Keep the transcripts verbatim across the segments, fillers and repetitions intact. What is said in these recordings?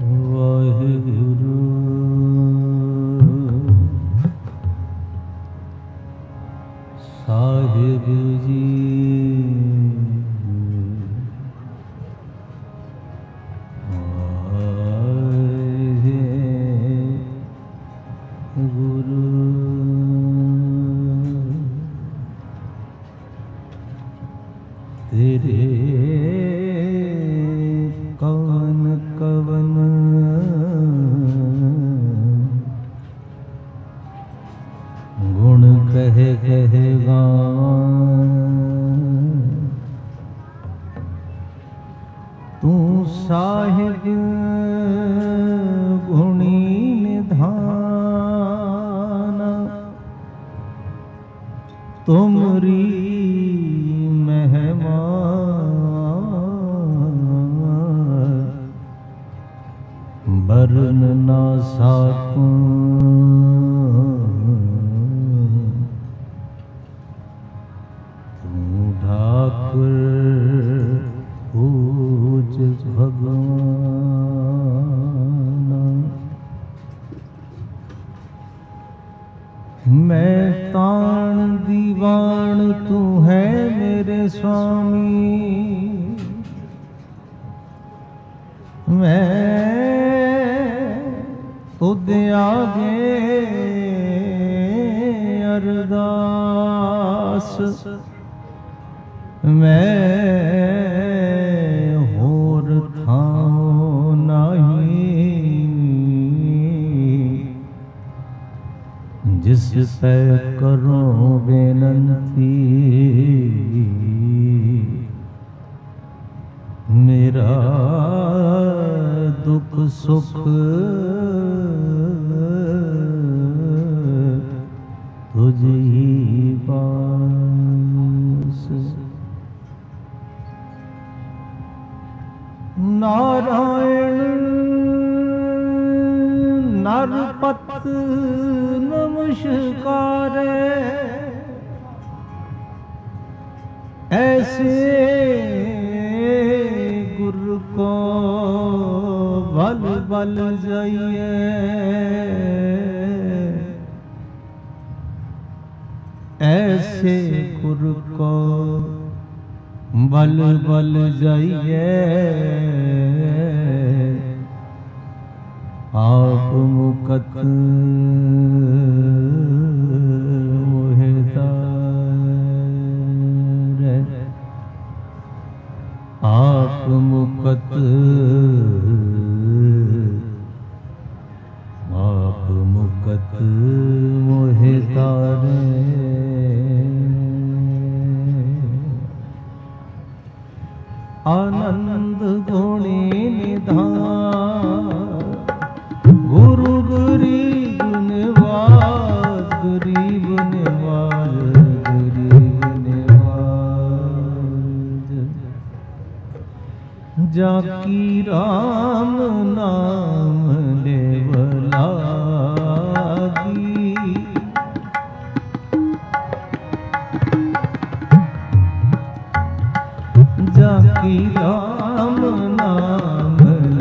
वाहिगुरु साहिब जी गुरु तेरे कवन कवन गुण कहे कहे तू साहिब गुणी निधान तुमरी महिमा बरन ना साकूं तू ठाकुर पूज भगवान। मैं ताण दीवान तू है मेरे स्वामी, मैं तुद आगे अरदास, मैं होर थां नहीं जिस पे करो बेनंती। मेरा दुख सुख तुझ ही पास। नारायण नरपत नमस्कार ऐसे गुरु को बल बल जाइए, ऐसे गुरु को बल बल जाइए। आप मुकत मोहिदार, आप मुकत आप मुकत मोहिदार। आनंद गुणी निधान गुरु गरीब निवाज, गरीब निवाज, गरीब निवाज। जाकी राम नाम लेवलागी, जाकी राम नाम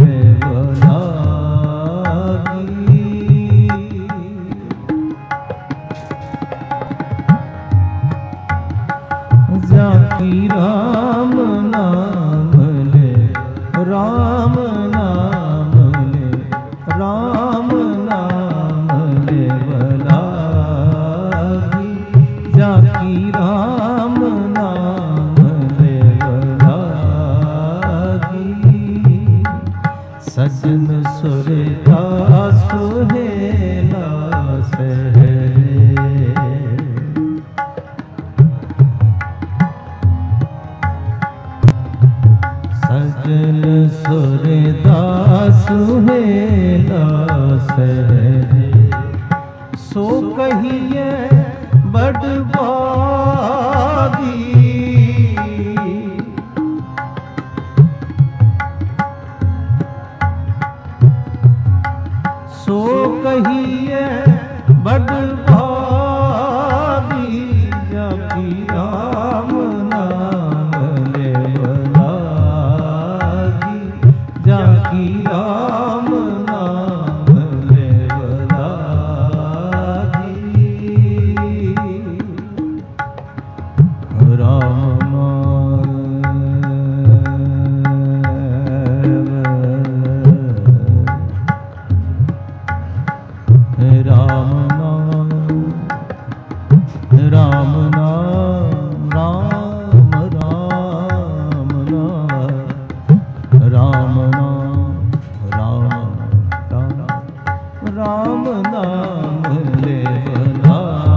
लेवलागी। जाकी राम नाम ले, राम नाम ले, राम नाम लेवलागी। जाकी राम नाम सजन सुरदास सुहेला सहरे। सजन सुरदास सुहेला सहरे। सो कहिए बड़बागी, सो कहिए बड़भागी। जाकी राम नाम लेवलागी, जाकी राम राम नाम राम राम राम नाम लेवला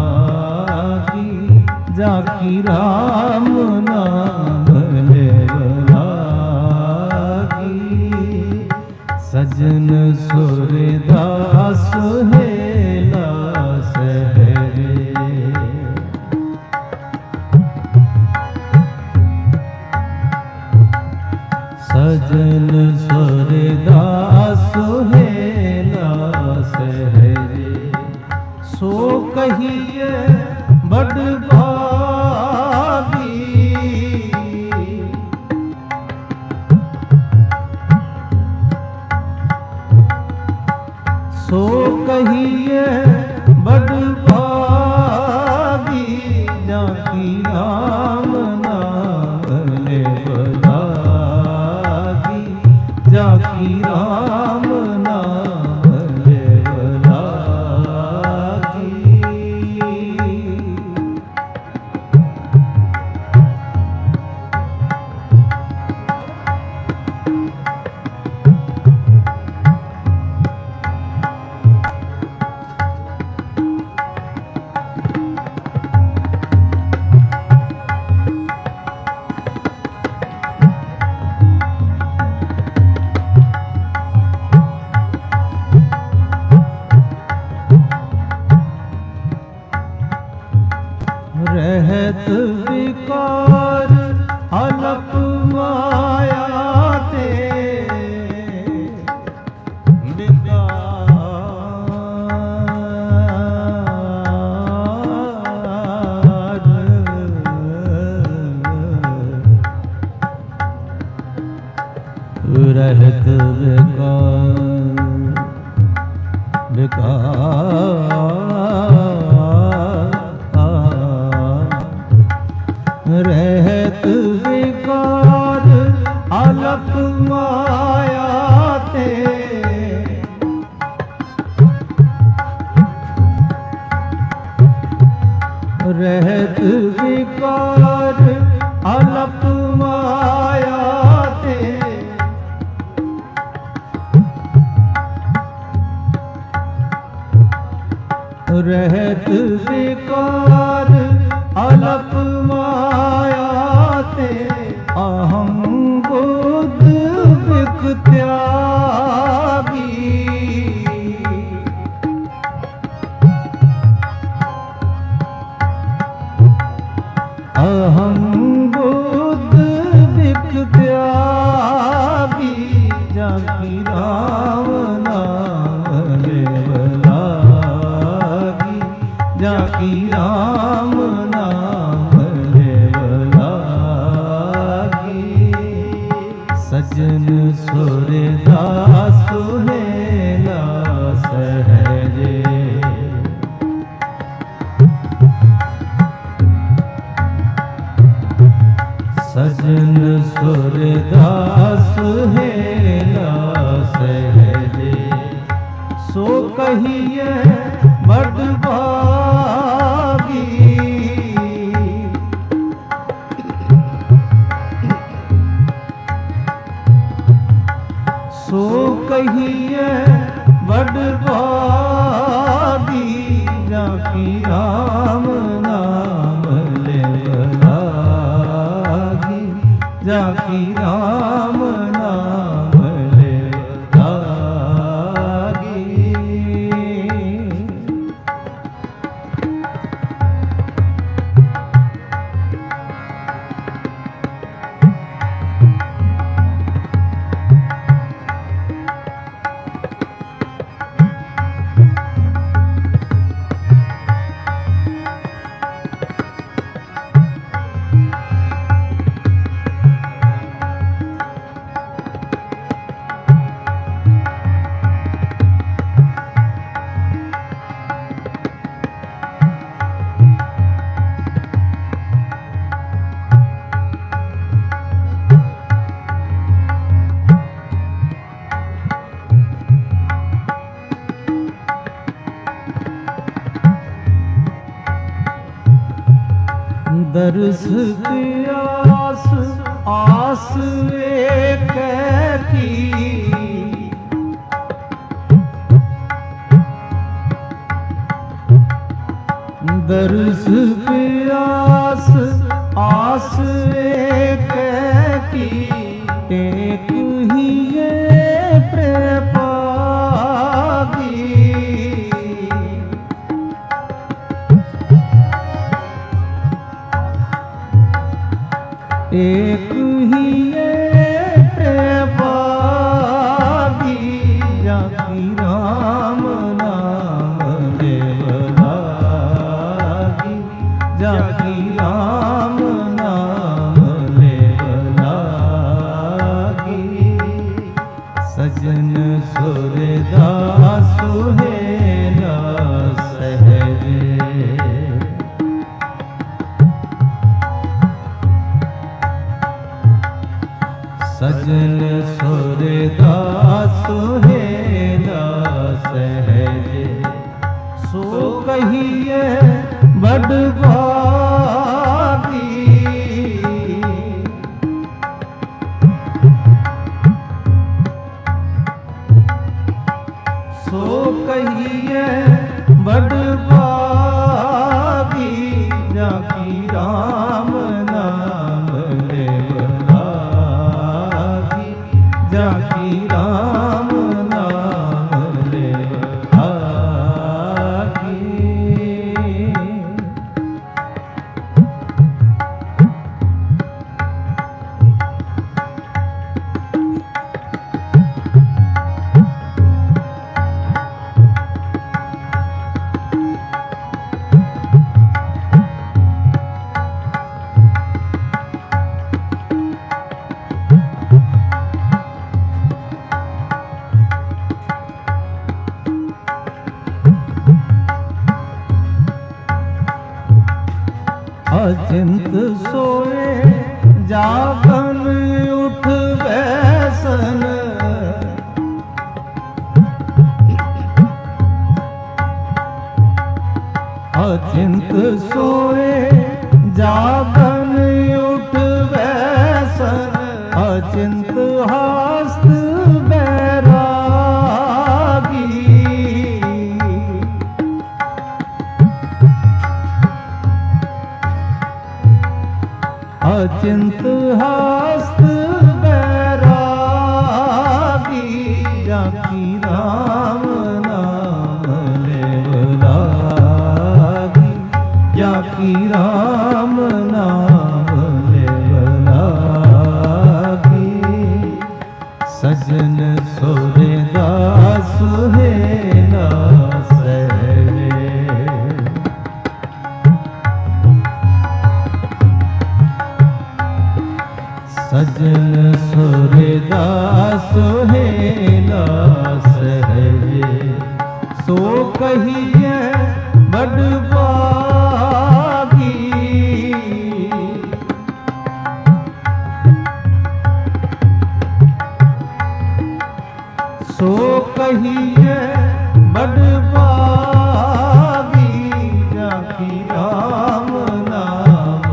जाकी राम नाम लेवला सजन सूरदास हेला सहरे सजन सूरदास हेला सहरे सो कहिए बड़ भागी सो कहिए बड़ भागी जाकी राम नाम लेवलागी जाकी राम नाम लेवलागी रहत विकार अलप माया ते विकार रहत विकार विकार रहत विकार अलप माया ते रहत विकार अलप माया ते रहत विकार अलप माया ते अहम बुद्ध विक त्यागी अहम बुद्ध विक त्यागी जाकी राम नाम लेवलागी जाकी राम नाम लेवलागी सजन सूरदास हेला सहरे सजन सूरदास हेला सहरे सो कहिए बड़ भागी सो कहिए बड़ भागी जाकी राम नाम लेवलागी जाकी राम नाम लेवलागी दर्श की आस आस एक की दर्श प्यास आस एक की, एक ही ये प्रपागी। एक ही ये प्रपागी, जाकी राम नाम लेवलागी, जाकी राम नाम लेवलागी। सजन सुरदास सुहेला सहजे, सजन सुरदास सुहेला सहजे। सो कहिए बड़ भागी, सो कहिए बड़ भागी, जाकी राम नाम लेवलागी, जाकी राम नाम लेवलागी। अचिंत सोए जागन उठ बैसन, अचिंत सोए जागन उठ बैसन, अचिंत हस्त बैरागी। अचिंत हस्त बैरागी, जाकी राम नाम लेवलागी, जाकी राम नाम लेवलागी। सजन सुरदास सुहेला सहजे, सजन सुरदास सुहेला सहजे। सो कहिए बड़ भागी, सो कहिए बड़ भागी, जाकी राम नाम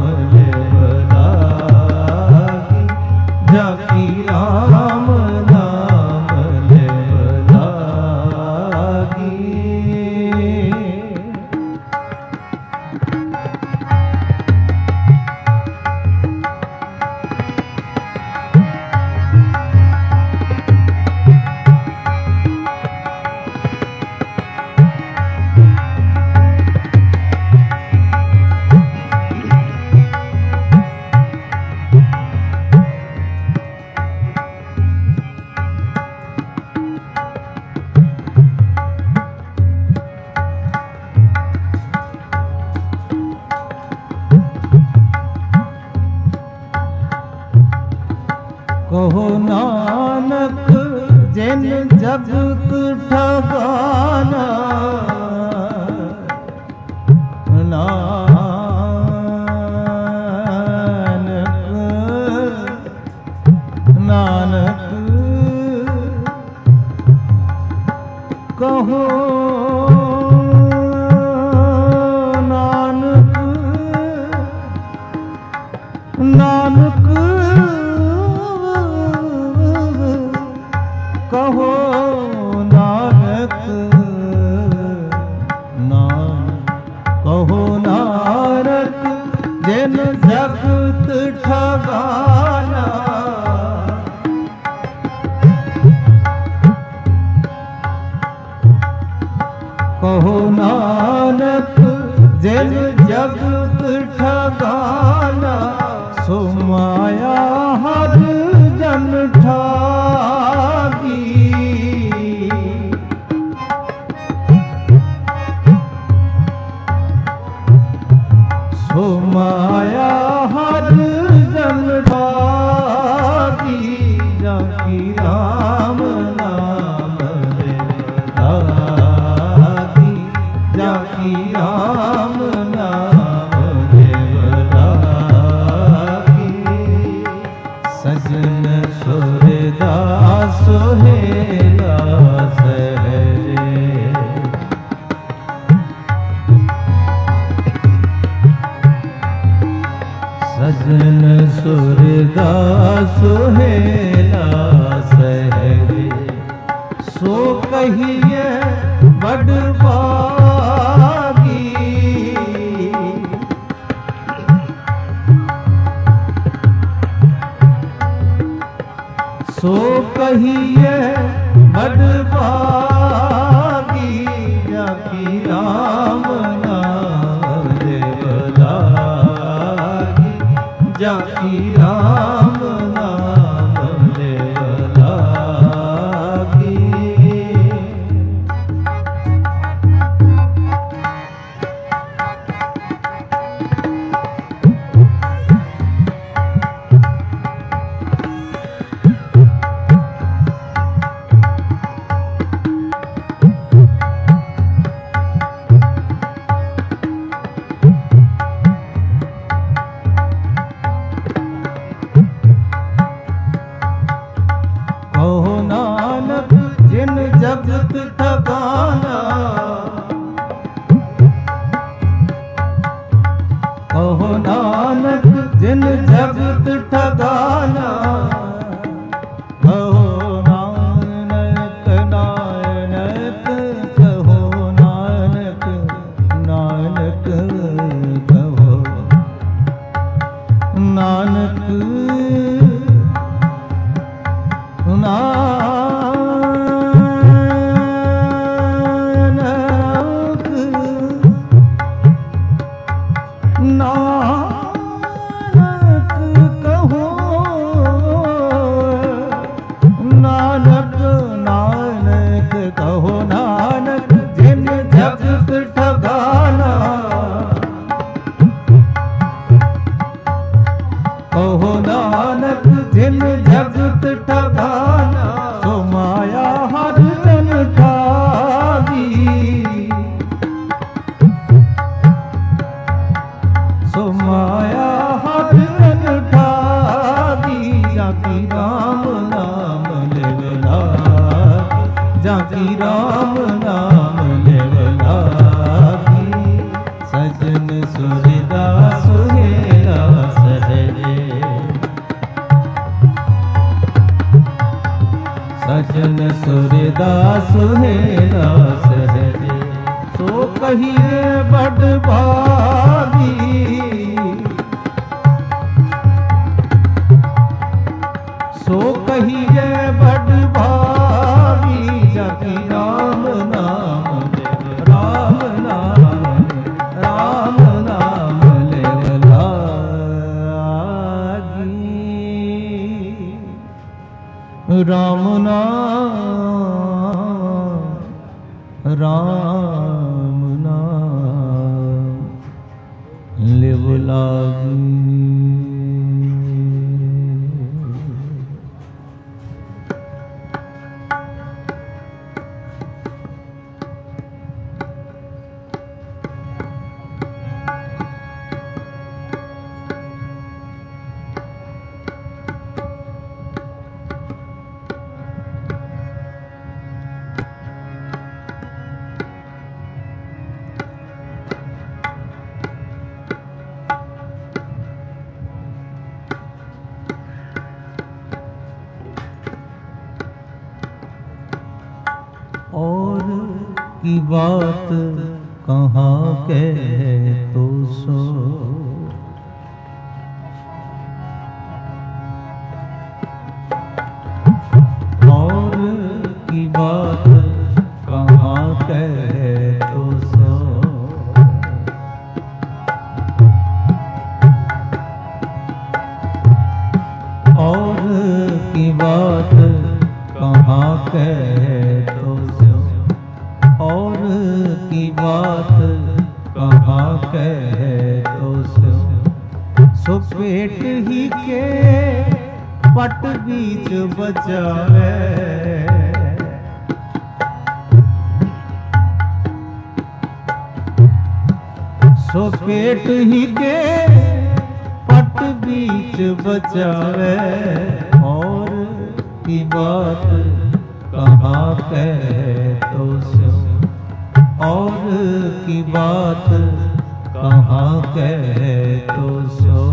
लेवलागी, जाकी राम नाम लेवलागी। कहो नानक जिन जगत ठगाना, नानक नानक कहो नानक, नानक कहो नानक, नानक कहो नानक। कहो नानक जिन जगत ठगाना, सो माया हर जन ठागी। सो माया हर जन ठागी, जाकी राम नाम देवदागी, जाकी राम नाम देवदागी। सजन सूरदास सोहेला सहजे, सजन सूरदास सोहेला सहजे। सो कहिए बड़ भागी, सो कहिए बड़ भागी, जाकी राम नाम देवदागी, जाकी राम नाम देवदागी। कहो नानक जिन जगत ठगाना, कहो नानक जिन जगत ठगाना। कहो नानक नानक, कहो नानक नानक, कहो नानक नानक नानक, कहो नानक नानक, कहो नानक जिन जगत ठगाना। कहो नानक जिन जगत ठगाना, सो माया हर जन ठागी। सो माया हर जन ठागी, जाकी राम नाम लेवलागी, जाकी राम नाम लेवलागी। सजन सूरदास सोहेला सहजे, सजन सूरदास सोहेला सहजे। सो कहिए बड़ भागी, सो कहिए बड़ भागी, जाकी राम नाम देव, राम नाम राम नाम लेवलागी। राम नाम राम नाम लेवलागी। और की बात कहाँ कहे तो सो, और की बात कहाँ कहे तो कहे तो सो, और की बात कहाँ कहे तो सो। सो पेट ही के पट बीच बचावे, सो पेट ही के पट बीच बचावे, और की बात कहाँ कहे तो सो, और की बात कहाँ कहे तो सो।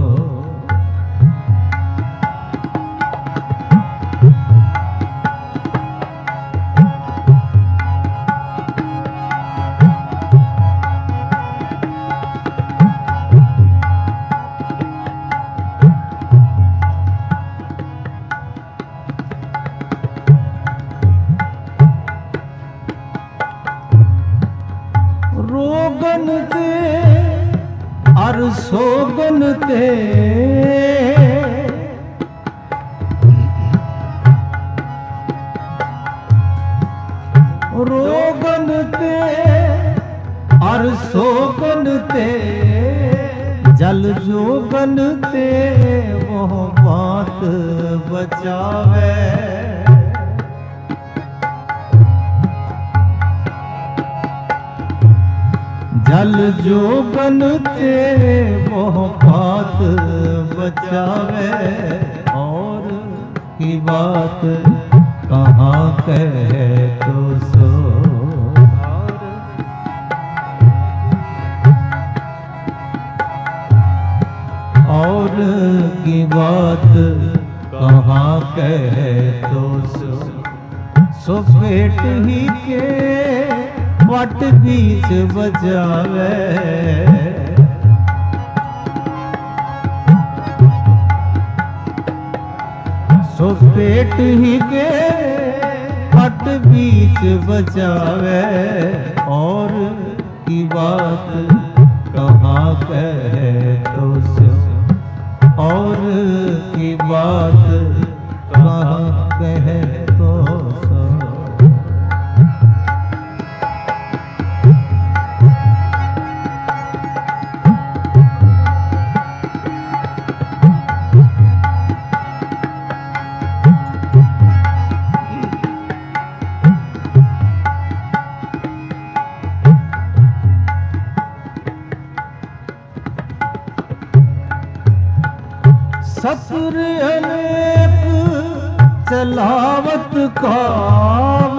रोगन ते अर सोगन ते, रोगन ते अर सोगन ते, जल जोगन ते वो बात बचावे। जल जोगन ते वो बात बचावे, और की बात कहाँ कहे तो सो। और की बात कहाँ कहे तो सो। सो पेट ही के पट बीच बचावे, सो पेट ही के पट बीच बचावे, और की बात कहाँ कहे तो सो, और की बात कहाँ कहे तो सो। ससुर अनेक चलावत काव,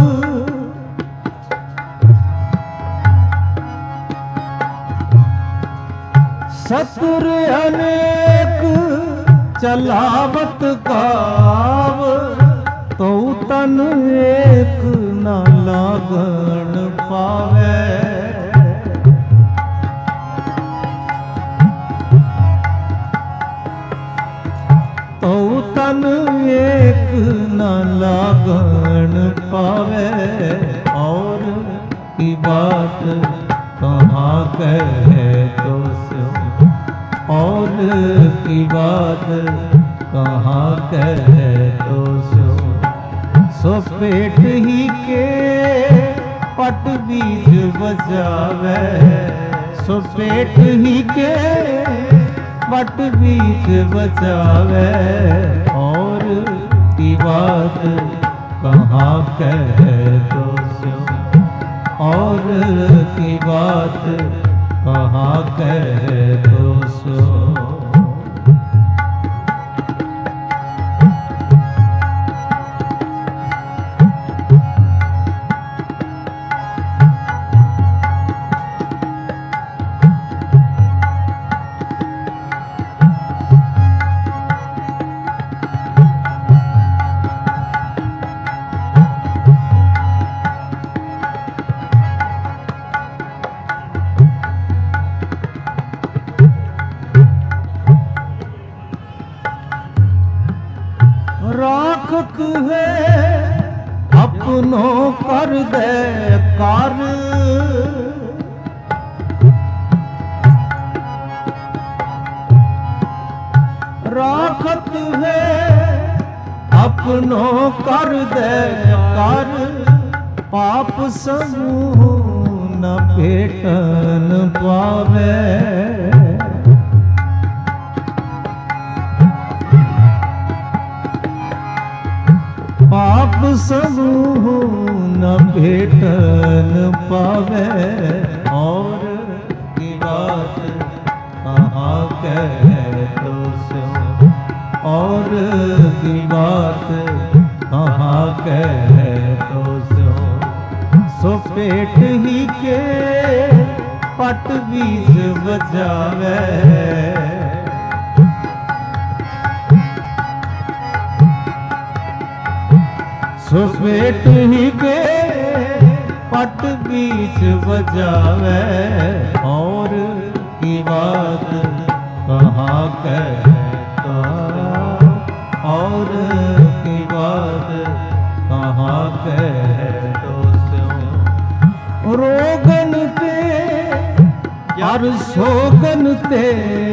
ससुर अनेक चलावत काव, तो तन एक न लागण पावे। तो तन एक न लागण पावे, और की बात कहाँ कहे तो सो, और की बात कहाँ कहे तो सो। सो पेट ही के पट बीच बचावे, सो पेट ही के पट बीच बचावे, और की बात कहाँ कहे तो सो, और की बात कहाँ कहे तो सो। राखत है अपनों कर दे कार, राखत है अपनो कर दे कर पाप समूह न भेटन पावे। पाप समूह न भेटन पावे और की बात कहाँ कह तो सो और की बात कहाँ कह तो सो। सो पेट ही के पट बीज बजावे सो पेट ही के पट बीच बजावे और की बात कहाँ कहता और की बात कहाँ कहतो सो। रोगन ते यार सोगन ते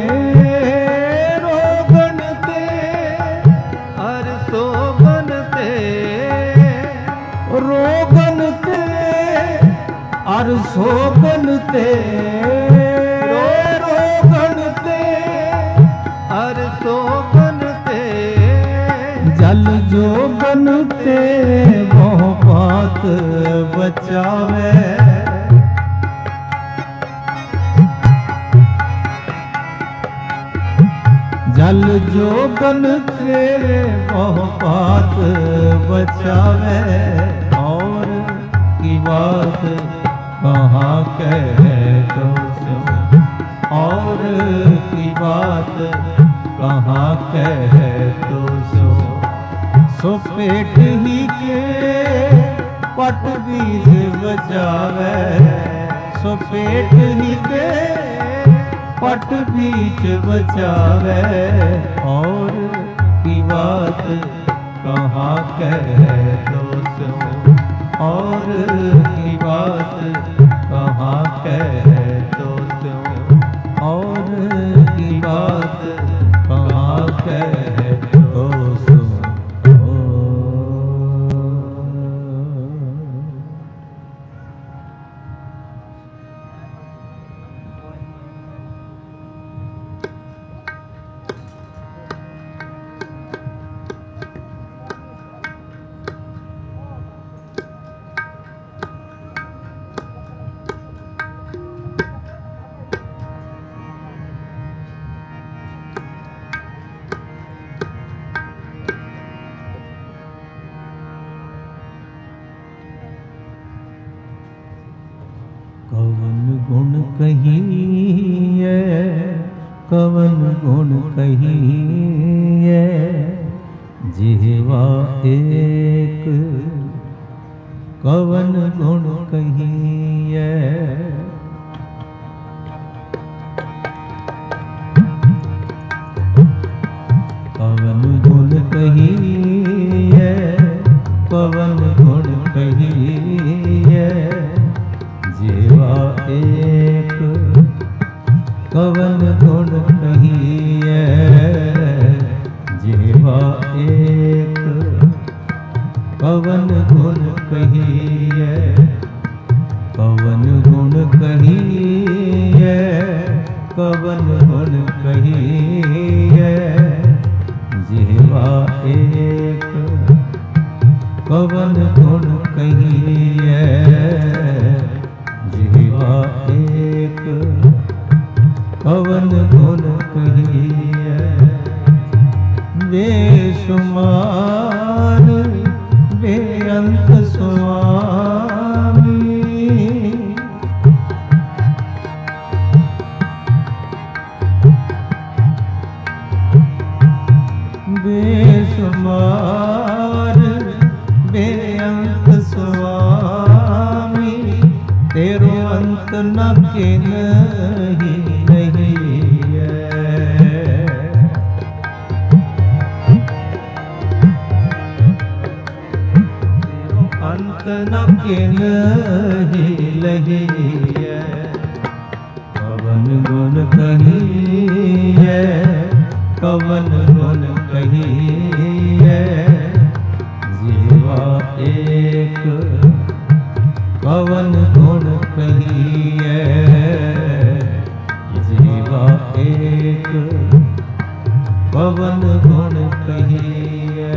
रोगन ते हर सोगन ते रोगन ते अर सोगन ते रो रोगन ते अर सोगन ते जल जोगन ते मोह बात बचावे। जल जोगन ते मोह बात बचावे और की बात कहाँ कह तो सो और की बात कहाँ कह तो सो। सो पेट ही के पट बीज बजावे सो पेट ही के पट बीच बचावे और की बात कहाँ कह तो सो और की बात कहाँ कह तो सो और की बात कहाँ कह तो सो। कवन गुण कहिए कवन गुण कहिए जिह्वा एक कवन गुण कहिए। कवन गुण कहिए कवन गुण कहिए जिह्वा एक कवन गुण कहिए जिह्वा एक कवन गुण कहिए कवन गुण कहिए कवन गुण कहिए जिह्वा एक कवन गुण कहिए जिह्वा एक कवन गुण कहिए। बेशुमार बेअंत स्वामी बेशुमार बेअंत स्वामी तेरो अंत न किन ही नहीं है। तेरो अंत न किन ही नहीं है। कवन गुण कहिए कवन गुण कहिए एक कवन गुण कहिए, जीवा एक कवन गुण कहिए।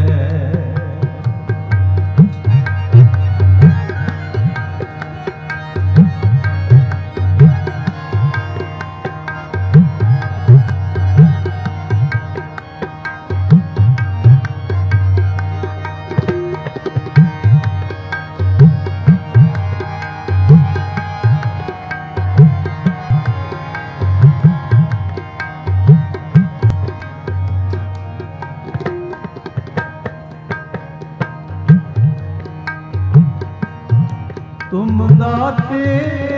तुम दाते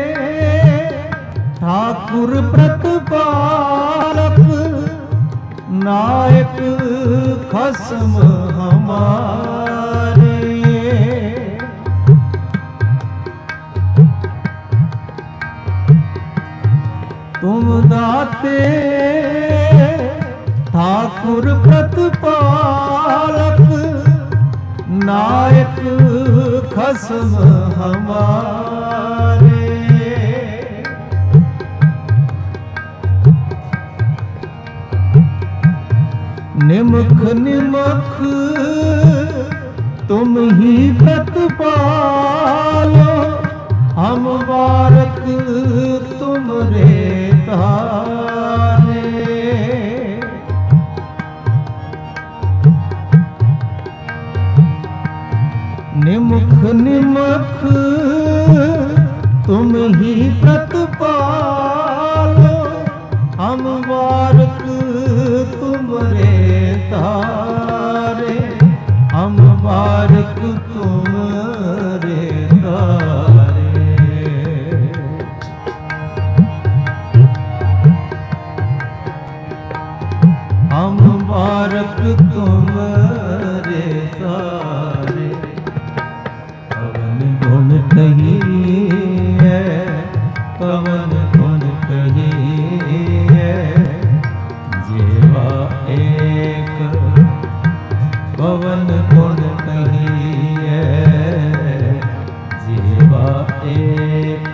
ठाकुर प्रतिपालक, नायक खस्म हमारे। तुम दाते ठाकुर प्रतिपालक, नायक खस्म हमारे। निमख निमख तुम ही प्रतिपालो, हम बारक तुमरे तारे। निमख निमख तुम ही प्रतिपालो, हम बारक तुमरे तारे। हम बारक तुमरे तारे। हम बारक तुमरे तारे। कवन गुण कहिए, कवन गुण कहिए, जीवा एक कवन गुण कहिए, जीवा एक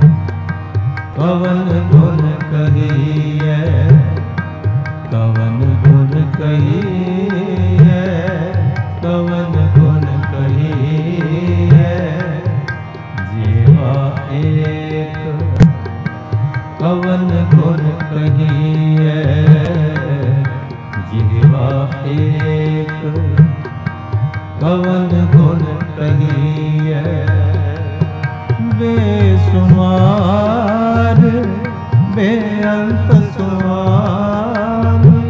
कवन गुण कहिए, कवन गुण कहिए, कवन गुण कहिए, जीवा एक कवन गुण कहिए, जीवा एक कवन गुण कहिए। बेसुमार बेअंत स्वामी,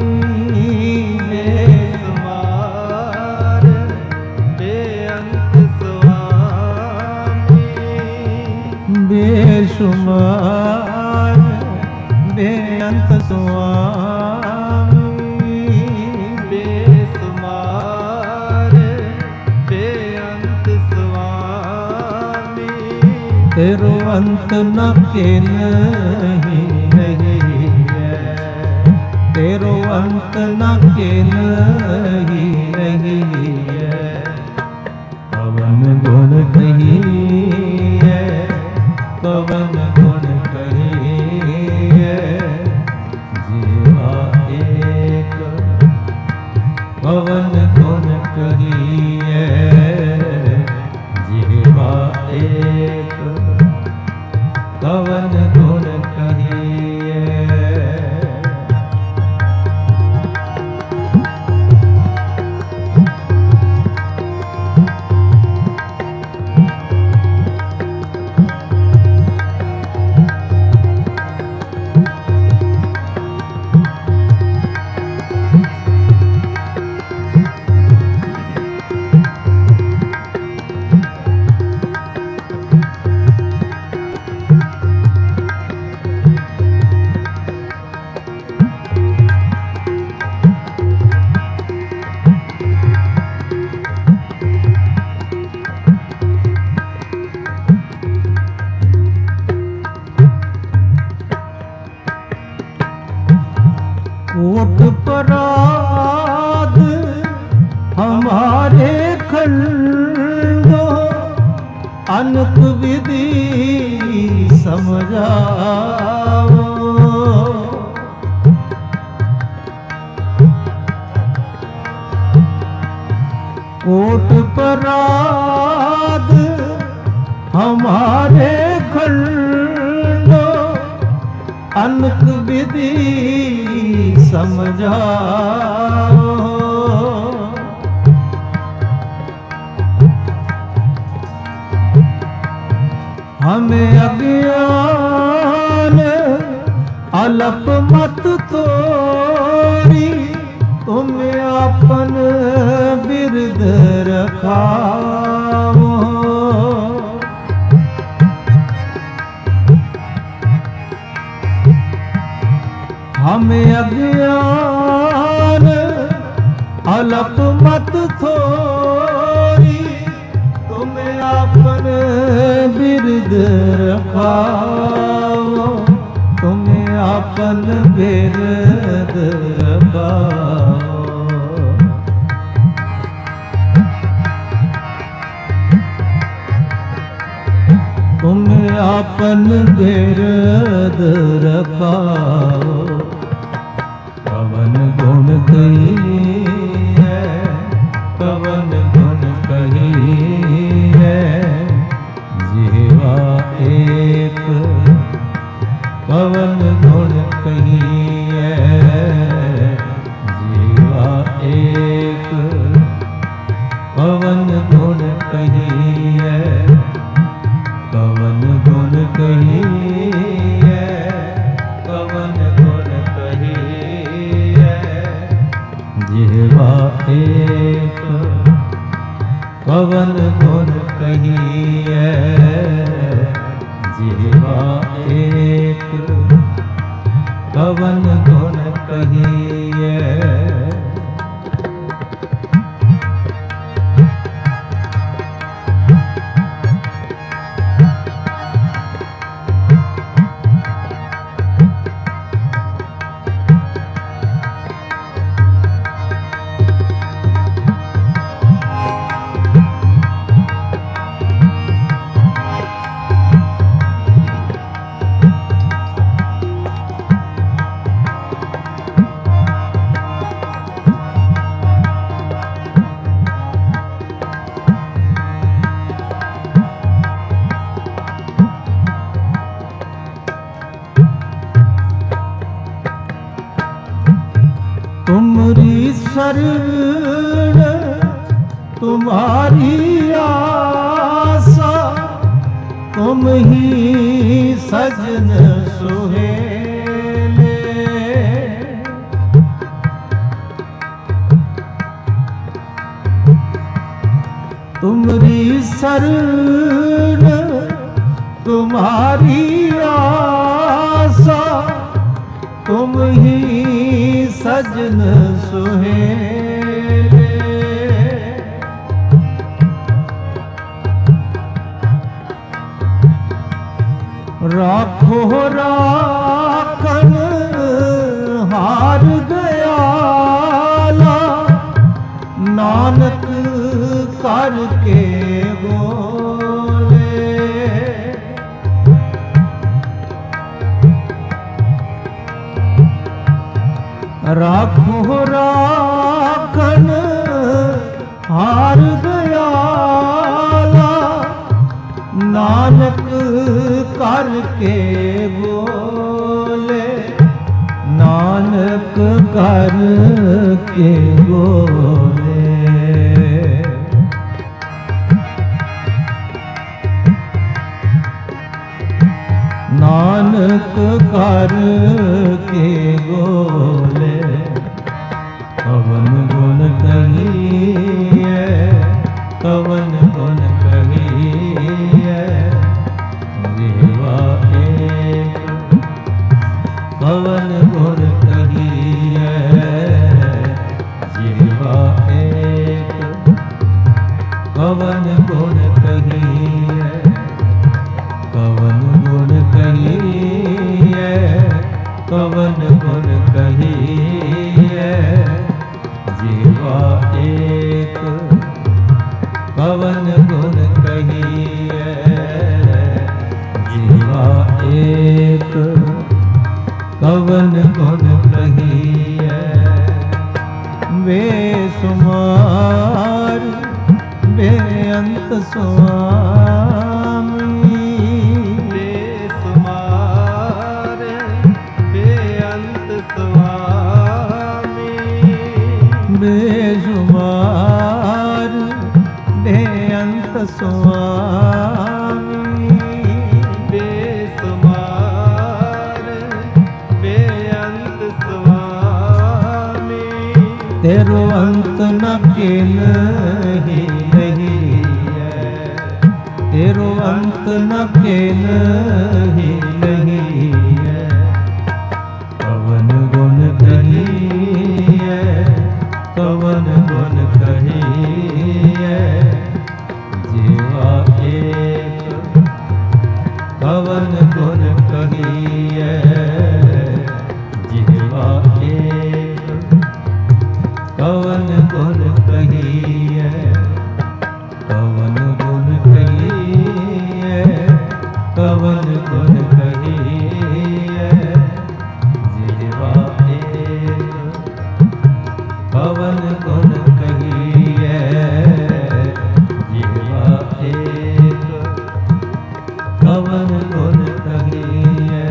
बेसुमार बेअंत स्वामी। बेसुमार बेअंत स्वामी, बेसुमार बेअंत स्वामी। तेरो अंत न के नहीं नहीं है, तेरो अंत न के नहीं नहीं है। कवन गुण कहिए, कवन गुण कहिए, जीवा एक कवन गुण कहिए, जीवा एक कवन गुण कहिए। कोट पराध हमारे खंड अनक विधि समझाओ। कोट पराध हमारे खंडो, अनक विधि समझाओ। हमें अज्ञान अलप मत तोरी, तुम अपन बिरद रखाओ। हमें अज्ञान अलप मत थोरी, तुम अपन बिरद रखाओ। तुम अपन बिरद रखाओ। तुम अपन बिरद रखाओ। कवन गुण कहिए, कवन गुण कहिए, जीवा एक। कवन गुण कहिए, जीवा एक। कवन गुण कहिए, कवन गुण कहिए, कवन गुण कहिए, जीवा एक। कवन गुण कहिए, जीवा एक। कवन गुण कहिए। तुमरी शरण तुम्हारी आशा, तुम ही सजन सुहेले। तुमरी शरण तुम्हारी आशा, तुम ही सजन सुहेले। राखो राखन हार दयाला, नानक करके बोले। राखो राखन हार दयाला, नानक करके बोले। नानक करके बोले। नानक करके बोले। कवन गुण कहिए, कवन गुण कहिए, जीवा एक। कवन गुण कहिए, जीवा एक। कवन गुण कहिए, कवन गुण कहिए, कवन गुण कहिए, कवन गुण कहिए। बेसुमार बेअंत स्वामी, बेसुमार बेअंत स्वामी, बेसुमार बेअंत स्वामी, बेसुमार बेअंत स्वामी। तेरो अंत न किन्ही नहीं है, तेरो अंत न किन्ही नहीं है। कवन गुण कहिए, कवन गुण कहिए, जीवा एक कवन गुण कहिए, जीवा एक कवन गुण कहिए, कवन गुण कहिए, कवन गुण कहिए, जीवा एक कवन गुण कहिए, जीवा एक कवन गुण कहिए,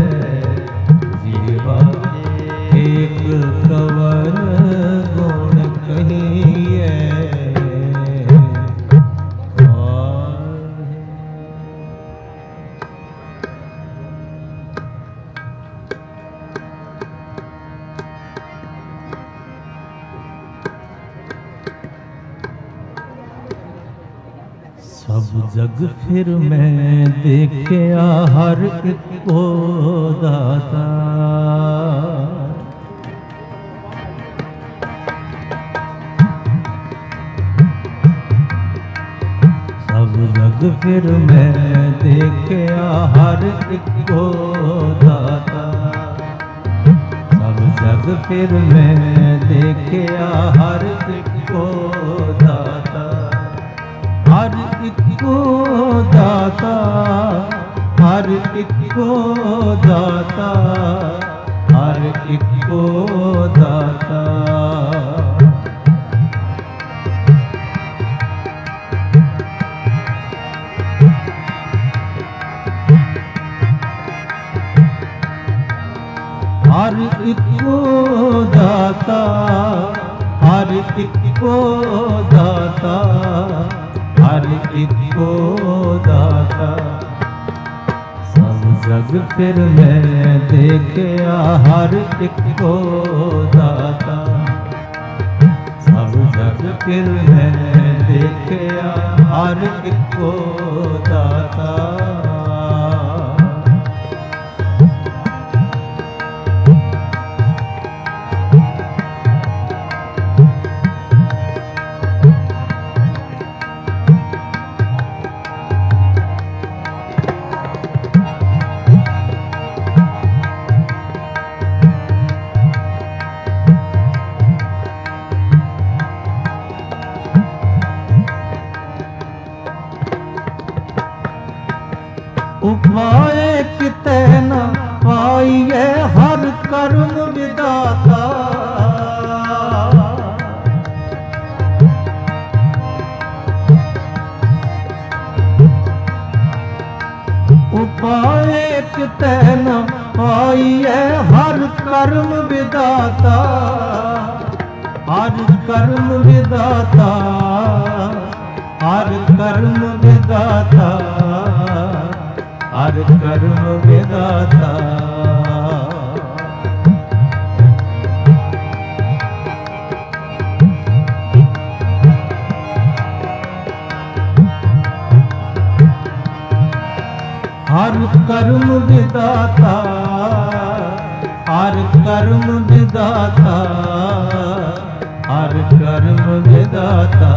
जीवा एक कवन गुण कहिए। सब जग फिर मैं देखिया हर एक को दाता। सब जग फिर मैं देखिया हर एक को दाता। सब जग फिर मैं देखिया हर एक को दाता। हर एक को दाता, हर एक को दाता, हर एक को दाता। हर एक को दाता, हर एक को दाता, हर एक को दाता। सब जग फिर मैं देखिया हर एक को दाता। सब जग फिर मैं देखिया हर एक को दाता। उपाय किते न पाइए हर कर्म विदाता। उपाय किते न पाइए हर कर्म विदाता। हर कर्म विदाता, हर कर्म विदाता, हर कर्म विदाता। हर कर्म विदाता, हर कर्म विदाता, हर कर्म विदाता।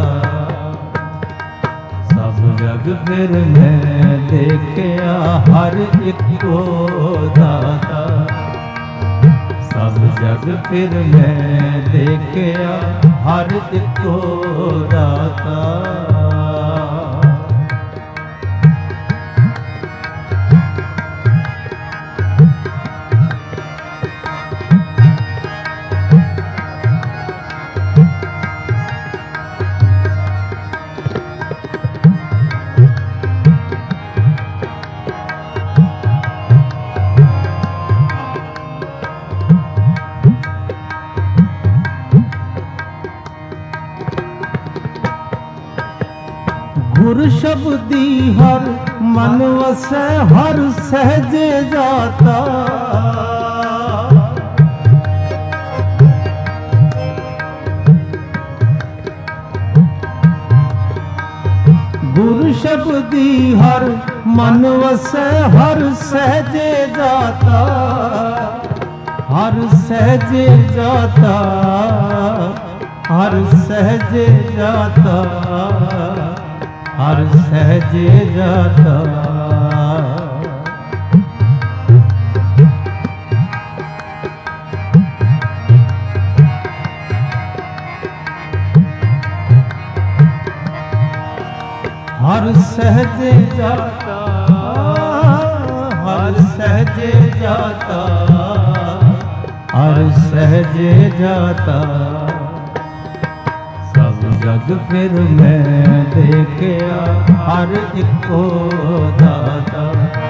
सब जग फिर मैं देखिया हर एक को दाता। सब जग फिर मैं देखिया हर एक को दाता। गुर शब्दी हर मन वसै हर सहजे जाता। गुर शब्दी हर मन वसै हर सहजे जाता। हर सहजे जाता, हर सहजे जाता, हर सहजे जाता। हर सहजे जाता, हर सहजे जाता, हर सहजे जाता। सब जग फिर मैं देखिया हर इको दाता।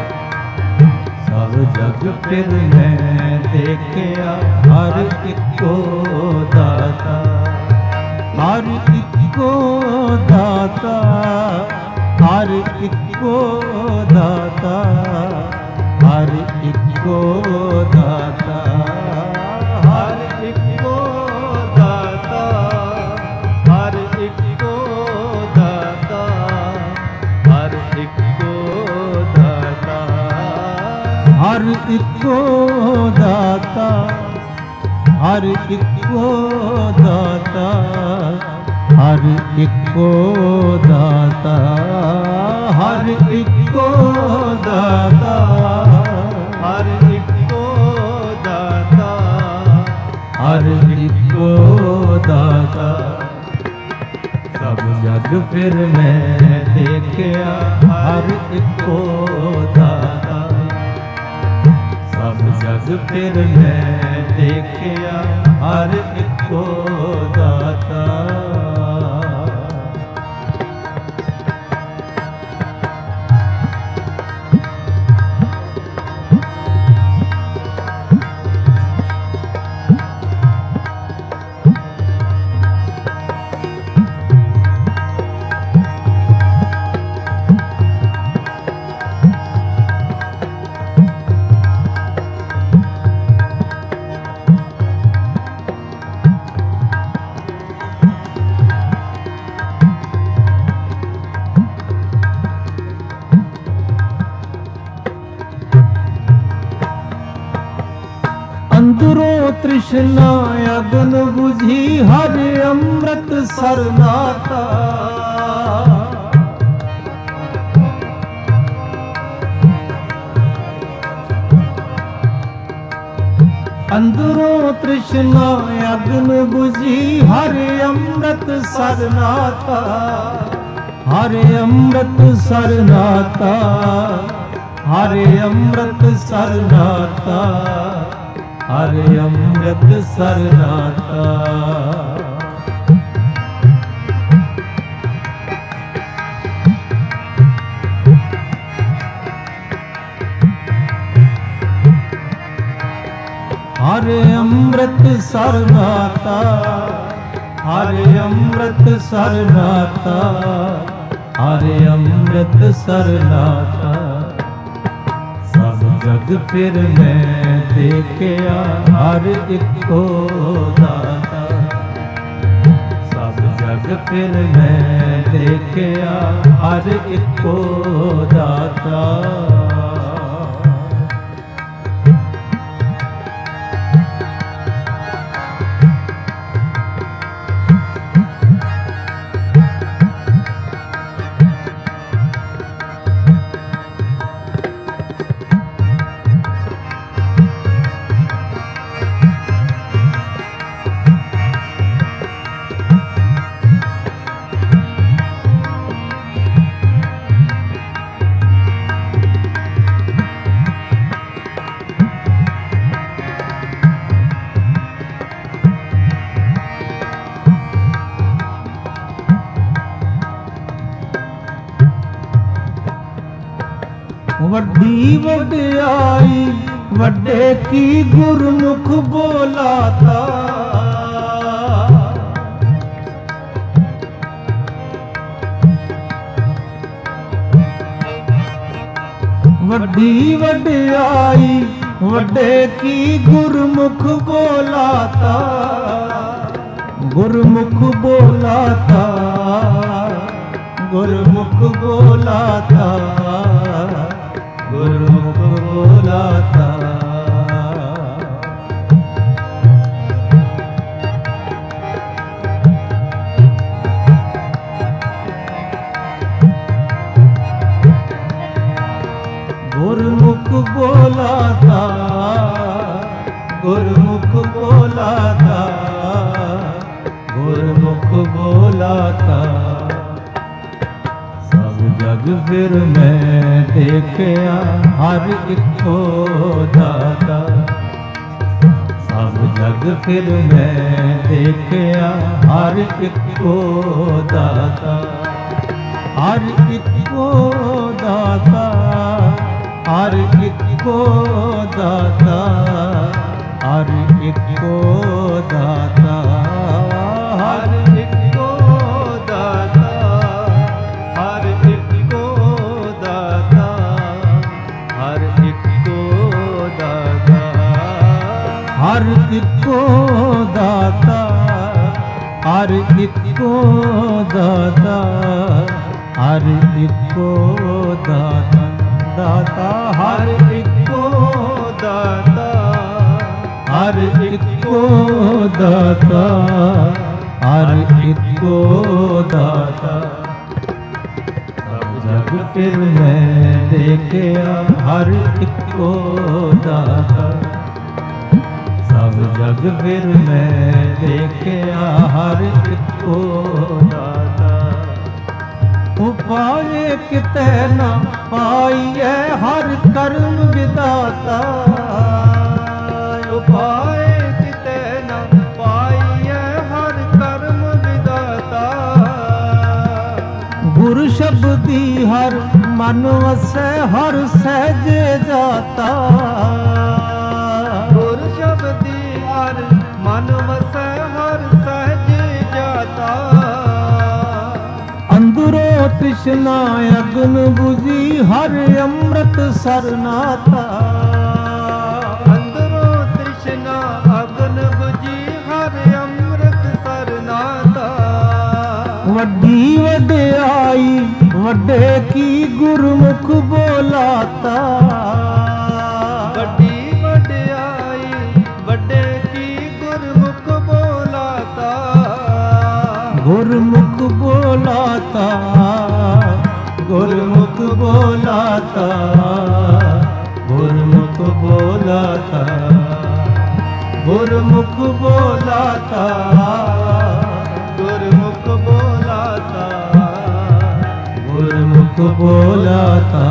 सब जग फिर मैं देखिया हर इको दाता। हर इको दाता, हर इको दाता, हर इको दाता, हर इको दाता, हर इको दाता, हर इको दाता, हर इको दाता, हर इको दाता, हर इको दाता, हर इको दाता, हर इको दाता, हर इको दाता। सब जग फिर मैं देखिया हर इको दाता। सब जग फिर मैं देखिया हर इको दाता। अंदरों तृष्णा अगन बुझी हर अमृत सरनाता। अंदरों तृष्णा अगन बुझी हर अमृत सरनाता। हर अमृत सरनाता, हर अमृत सरनाता, हर अमृत सरनाता। हर अमृत सरनाता, हर अमृत सरनाता, हर अमृत सरनाता। सब जग फिर मैं देखिया हर इको दाता। सब जग फिर मैं देखिया हर इको दाता। वड्डी वड्याई वड्डे की गुरमुख बोलाता। ਵੱਡੀ ਵਡਿਆਈ ਵੱਡੇ ਕੀ ਗੁਰਮੁਖ ਬੋਲਾਤਾ, ਗੁਰਮੁਖ ਬੋਲਾਤਾ, ਗੁਰਮੁਖ ਬੋਲਾਤਾ, ਗੁਰਮੁਖ ਬੋਲਾਤਾ। ਗੁਰਮੁਖ ਬੋਲਾਤਾ, ਗੁਰਮੁਖ ਬੋਲਾਤਾ, ਗੁਰਮੁਖ ਬੋਲਾਤਾ। ਸਭ ਜਗ ਫਿਰ ਮੈਂ ਦੇਖਿਆ ਹਰ ਇੱਕੋ ਦਾਤਾ, ਸਭ ਜਗ ਫਿਰ ਮੈਂ ਦੇਖਿਆ ਹਰ ਇੱਕੋ ਦਾਤਾ, ਹਰ ਇੱਕੋ ਦਾਤਾ, ਹਰ ਇੱਕੋ ਦਾਤਾ, ਹਰ ਇੱਕੋ ਦਾਤਾ, ਹਰ ਇੱਕੋ ਦਾਤਾ, ਹਰ ਇੱਕੋ ਦਾਤਾ, ਹਰ ਇੱਕੋ ਦਾਤਾ, ਹਰ ਇੱਕੋ ਦਾਤਾ, ਹਰ ਇੱਕੋ ਦਾਤਾ, ਹਰ ਇੱਕੋ ਦਾਤਾ, ਦਾਤਾ ਹਰ ਇੱਕੋ ਦਾਤਾ, ਹਰ ਇੱਕੋ ਦਾਤਾ, ਹਰ ਇੱਕੋ ਦਾਤਾ। ਸਭ ਜਗ ਫਿਰ ਮੈਂ ਦੇਖਿਆ ਹਰ ਇੱਕੋ ਦਾਤਾ, ਸਭ ਜਗ ਫਿਰ ਮੈਂ ਦੇਖਿਆ ਹਰ ਇੱਕੋ ਦਾਤਾ। ਉਪਾਏ ਕਿਤੇ ਨਾ ਪਾਈਐ ਹਰ ਕਰਮ ਵਿਦਾਤਾ, ਉਪਾਏ ਕਿਤੇ ਨਾ ਪਾਈਐ ਹਰ ਕਰਮ ਵਿਦਾਤਾ। ਗੁਰ ਸ਼ਬਦੀ ਹਰ ਮਨ ਵਸੈ ਹਰ ਸਹਿਜੇ ਜਾਤਾ, ਗੁਰ ਸ਼ਬਦੀ ਹਰ ਮਨ ਵਸੈ ਹਰ ਸਹਿਜੇ ਜਾਤਾ। ਅੰਦਰੋਂ ਤ੍ਰਿਸ਼ਨਾ ਅਗਨ ਬੁਝੀ ਹਰ ਅੰਮ੍ਰਿਤ ਸਰਨਾਤਾ, ਅੰਦਰੋਂ ਤ੍ਰਿਸ਼ਨਾ ਅਗਨ ਬੁਝੀ ਹਰ ਅੰਮ੍ਰਿਤ ਸਰਨਾਤਾ। ਵੱਡੀ ਵਡਿਆਈ ਵੱਡੇ ਕੀ ਗੁਰਮੁਖ ਬੋਲਾਤਾ, ਵੱਡੀ ਵਡਿਆਈ ਵੱਡੇ ਕੀ ਗੁਰਮੁਖ ਬੋਲਾਤਾ। ਗੁਰਮੁਖ ਬੋਲਾਤਾ, ਗੁਰਮੁਖ ਬੋਲਾਤਾ, ਗੁਰਮੁਖ ਬੋਲਾਤਾ, ਗੁਰਮੁਖ ਬੋਲਾਤਾ, ਗੁਰਮੁਖ ਬੋਲਾਤਾ, ਗੁਰਮੁਖ ਬੋਲਾਤਾ।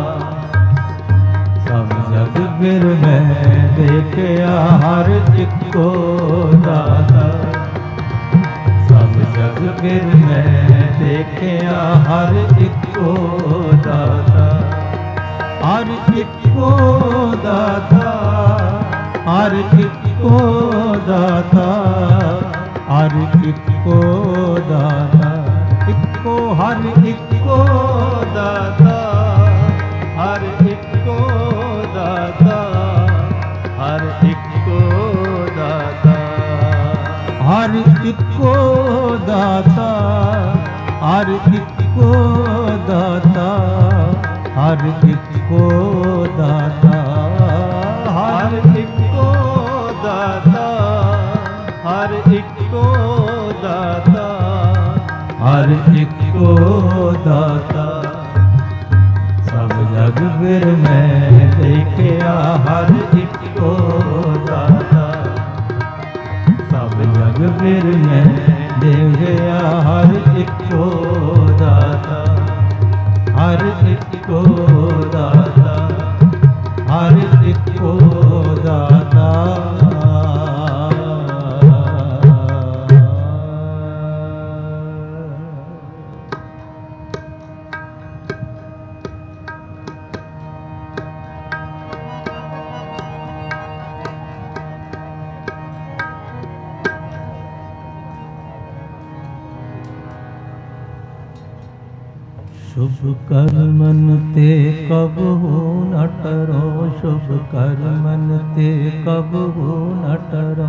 ਸਭ ਜਗ ਫਿਰ ਮੈਂ ਦੇਖਿਆ ਹਰ ਇੱਕੋ ਦਾਤਾ, ਸਭ ਜਗ ਫਿਰ ਮੈਂ ਦੇਖਿਆ ਹਰ ਇੱਕੋ ਦਾਤਾ, ਹਰ ਇੱਕੋ ਦਾਤਾ, ਹਰ ਇੱਕੋ ਦਾਤਾ, ਹਰ ਇੱਕੋ ਦਾਤਾ, ਇੱਕੋ ਹਰ ਇੱਕੋ ਦਾਤਾ, ਹਰ ਇੱਕੋ ਦਾਤਾ, ਹਰ ਇੱਕੋ ਦਾਤਾ, ਹਰ ਇੱਕੋ ਦਾਤਾ, ਹਰ ਇੱਕੋ ਦਾਤਾ, ਹਰ ਇੱਕੋ ਦਾਤਾ, ਹਰ ਇੱਕੋ ਦਾਤਾ, ਹਰ ਇੱਕੋ ਦਾਤਾ, ਹਰ ਇੱਕੋ ਦਾਤਾ। ਸਭ ਜਗ ਫਿਰ ਮੈਂ ਦੇਖਿਆ ਹਰ ਇੱਕੋ ਦਾਤਾ, ਸਭ ਜਗ ਫਿਰ ਮੈਂ ਦੇਖਿਆ ਹਰ ਇੱਕੋ ਦਾਤਾ, ਹਰ ਇੱਕੋ ਦਾਤਾ, ਹਰ ਇੱਕੋ ਦਾਤਾ। शुभ कर्मन ते कब हो न टरो, शुभ कर्मन ते कब हो न टरो।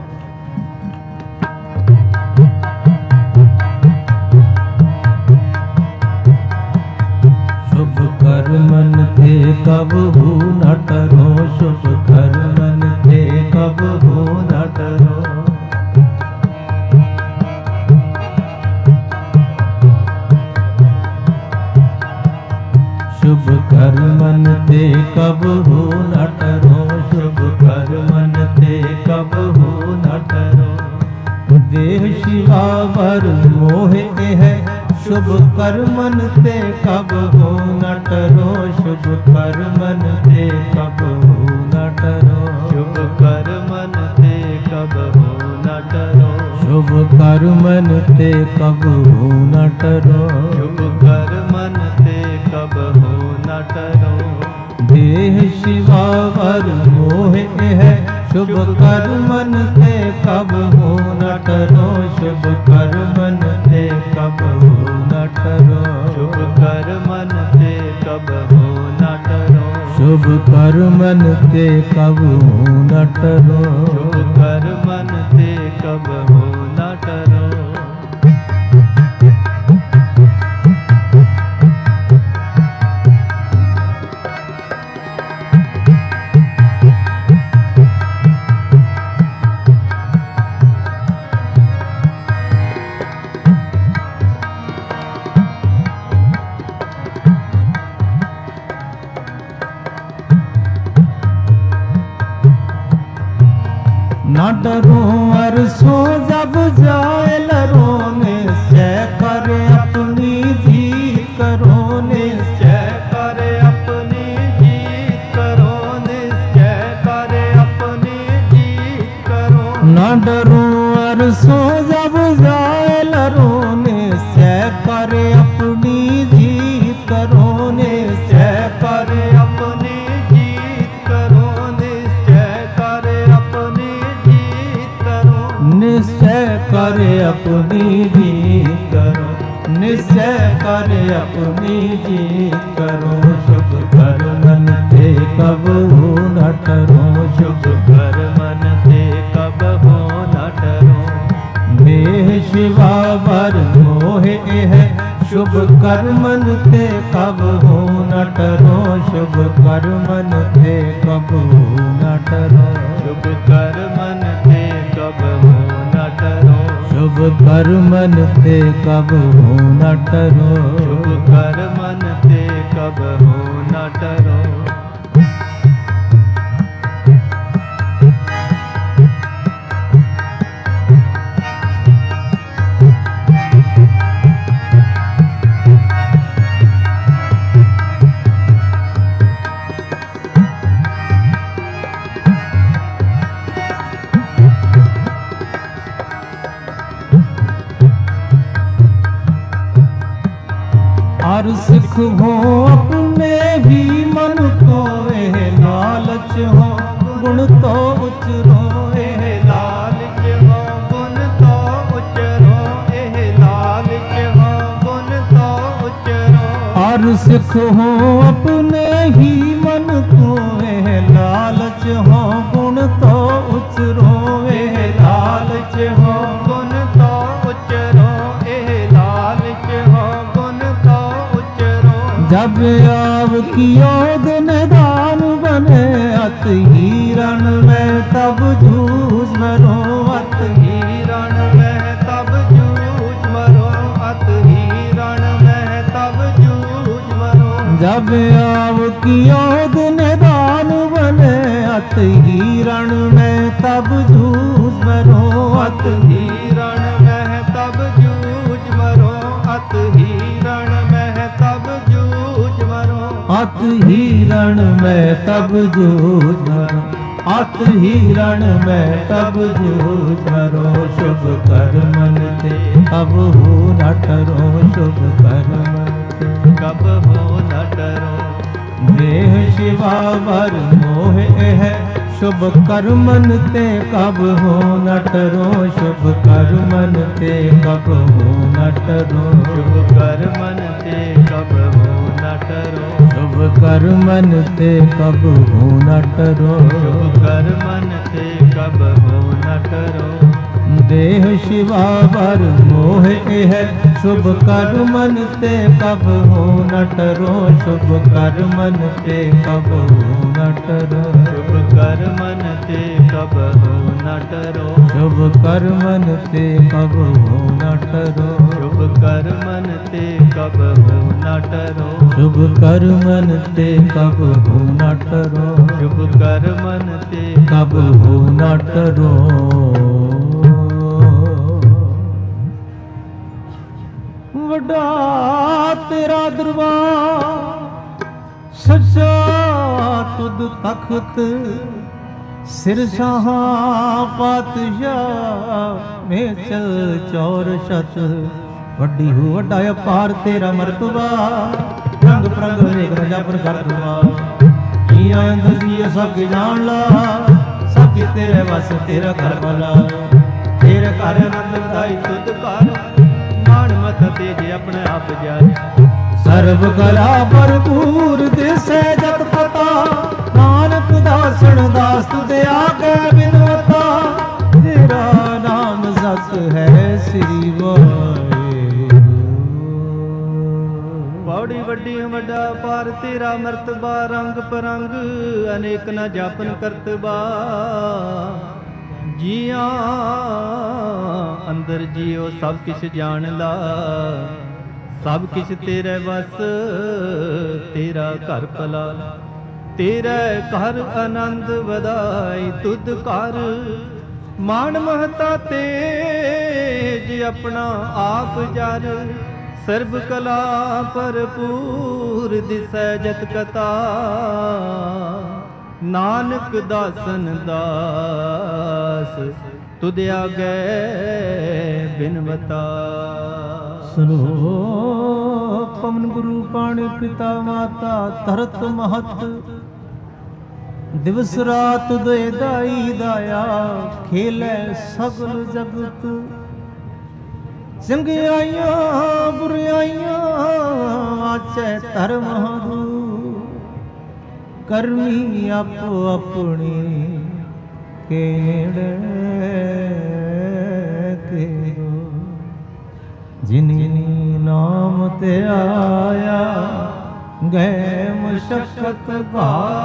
शुभ कर्मन ते कब हो न टरो, शुभ कर्मन ते कब हो न टरो। शुभ कर्मन ते कब हो न टरो, शुभ कर्मन ते कब हो न टरो। देह शिवावर मोह है, शुभ कर्मन ते कब हो न टरो, शुभ कर्मन ते कब हो न टरो। शुभ कर्मन ते कब हो न टरो, शुभ कर्मन ते कब हो न टरो। शुभ कर्मन ते कब हो न टरो। देह शिवावर मोह है, शुभ कर्मन ते कब हो न टरो, शुभ कर्मन ते कब हो न टरो। शुभ कर्मन ते कब हो न टरो, शुभ कर्मन ते कब हो न टरो। शुभ कर्मन ते कब हो न टरो। न डरो अरसों जब जाए लरो, निश्चय कर अपनी जीत करो, निश्चय कर अपनी जीत करो, निश्चय कर अपनी जीत करो। न डरो अरसों जब जाए लरो, निश्चय कर अपनी जीत करो, निश्चय कर अपनी जीत करो, निश्चय कर अपनी जीत करो। निश्चय कर अपनी जीत करो, निश्चय कर अपनी जीत करो। शुभ कर्मन ते कब हो न टरो, शुभ कर्मन ते कब हो न टरो। देह शिवावर मोह है, शुभ कर्मन ते कब हो न टरो, शुभ कर्मन ते कब हो न टरो। शुभ कर्मन ते कब हो न टरो, शुभ कर्मन ते कब हो न टरो। शुभ कर्मन ते कब हो न टरो। और सिख हो अपने भी मन को, एह लालच हो गुण तो उचरो, एह लालच हो गुण तो उचरो, एह लालच हो गुण तो उचरो। और सिख हो अपने ही मन को, एह लालच हो गुण तो उचरो, एह लालच हो गुण तो उचरो, एह लालच हो गुण तो उचरो। जब आव कियो दिन दान बने, अत हिरण में तब जूझ मरो, अत हिरण में तब जूझ मरो, अत हिरण में तब जूझ मरो। जब आव कियो दिन दान बने, अत हिरण में तब जूझ मरो, अत हिरण में तब जूझ मरो, अत हिरण में तब जूझ मरो। अत हिरण में तब जूझ मरो, अत हिरण में तब जूझ मरो। शुभ कर्मन ते कब हो न टरो, शुभ कर्मन ते कब हो न टरो। देह शिवावर मोह है, शुभ कर्मन ते कब हो न टरो, शुभ कर्मन ते कब हो न टरो। शुभ कर्मन ते कब न टरो। शुभ कर मन ते कबहू न टरो। शुभ कर मन ते कबहू न टरो। देह शिवा वर मोह है शुभ कर मन ते कबहू न टरो। शुभ कर मन ते कबहू न टरो। शुभ कर मन ते कबहू न टरो। शुभ कर मन ते कबहू न टरो। शुभ कर मन ते कबहू न टरो। शुभ कर मन ते कबहू न टरो। शुभ कर मन ते कबहू न टरो। ਵੱਡਾ ਤੇਰਾ ਦਰਬਾਰ ਸੱਚਾ ਤੁਧ ਤਖਤ ਸਿਰ ਸ਼ਾਹਾਂ ਪਾਤਸ਼ਾਹ ਮੇਚਲ ਚੌਰ ਸ਼ਤ ਵੱਡੀ ਹੋ ਵੱਡਾ ਅਪਾਰ ਤੇਰਾ ਮਰਤਬਾ ਰੰਗ ਪ੍ਰੰਗ ਅਨੇਕ ਰੰਗਾ ਪਰ ਕਰਦਵਾ ਜੀ ਆਇੰਦ ਜੀ ਸਭ ਕੇ ਜਾਣ ਲਾ ਸਭ ਕੀ ਤੇਰੇ ਵਸ ਤੇਰਾ ਘਰ ਵਾਲਾ ਤੇਰੇ ਘਰ ਆਨੰਦ ਵਧਾਈ ਤੁਧ ਘਰ ਮਾਣ ਮਤ ਤੇਜ ਆਪਣੇ ਆਪ ਜਾਏ। ਸਰਬ ਕਲਾ ਭਰਪੂਰ ਦਿਸੈ ਜਤ ਪਤਾ ਨਾਨਕ ਦਾਸਣ ਦਾਸ ਤੁਧ ਆਗੇ ਬਿਨਵਤਾ ਤੇਰਾ ਨਾਮ ਸਤ ਹੈ ਸ੍ਰੀ ਵਾਹਿਗੁਰੂ। ਪੌੜੀ ਵੱਡੀ ਵੱਡਾ ਪਾਰ ਤੇਰਾ ਮਰਤਬਾ ਰੰਗ ਪਰੰਗ ਅਨੇਕ ਨ ਜਾਪਨ ਕਰਤਬਾ ਜੀਆਂ ਅੰਦਰ ਜੀਓ ਸਭ ਕਿਛ ਜਾਣ ਲਾ ਸਭ ਕਿਛ ਤੇਰੇ ਵਸ ਤੇਰਾ ਘਰ ਭਲਾ ਤੇਰੇ ਘਰ ਆਨੰਦ ਵਧਾਈ ਤੁਧ ਘਰ ਮਾਣ ਮਹਤਾ ਤੇਜ ਆਪਣਾ ਆਪ ਜਰ ਸਰਬ ਕਲਾ ਭਰਪੂਰ ਦਿਸੈ ਜਤ ਕਤਾ ਨਾਨਕ ਦਾਸਨ ਦਾਸ ਤੁਧ ਆਗੇ ਬਿਨਵਤਾ। ਸੁਨੋ ਪਵਨ ਗੁਰੂ ਪਾਣੀ ਪਿਤਾ ਮਾਤਾ ਧਰਤ ਮਹਤ ਦਿਵਸ ਰਾਤ ਦੇ ਦਾਈ ਦਾਇਆ ਖੇਲੇ ਸਗਲ ਜਗਤ ਚੰਗਿਆਈਆਂ ਬੁਰਾਈਆਂ ਆਚੈ ਧਰਮ ਹਰੂ ਕਰਮੀ ਆਪੋ ਆਪਣੀ ਕਿਹੜੇ ਤੇਰੋ ਜਿਨੀ ਨਾਮ ਤੇ ਆਇਆ ਗਏ ਮੁਸ਼ਕਤ ਭਾ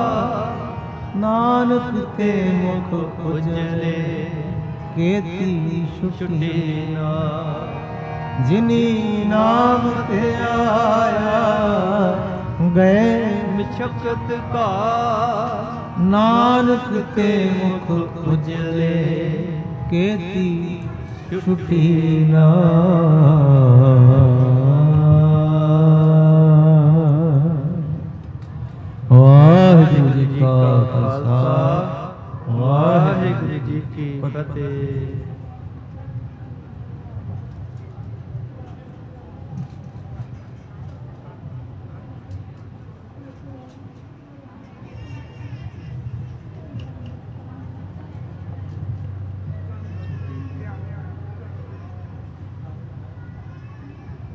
ਨਾਨਕ ਤੇ ਮੁਖ ਉਜਲੇ ਕੇਤੀ ਛੁਟੀ ਨਾ ਜਿਨੀ ਨਾਮ ਤੇ ਆਇਆ ਗਏ ਮਿਛਕਤ ਕਾ ਨਾਨਕ ਤੇ ਮੁਖ ਉਜਲੇ ਕੇਤੀ ਛੁਟੀ ਨਾ।